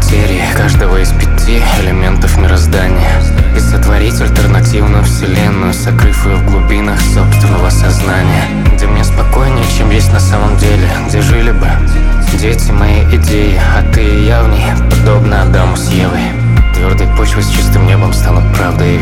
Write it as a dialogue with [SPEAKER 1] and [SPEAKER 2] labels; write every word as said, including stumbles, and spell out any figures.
[SPEAKER 1] материи каждого из пяти элементов мироздания и сотворить альтернативную вселенную, сокрыв ее в глубинах собственного сознания, где мне спокойнее, чем есть на самом деле, где жили бы дети моей идеи, а ты и я в ней, подобно Адаму с Евой. Твердой почвой с чистым небом станут правдой и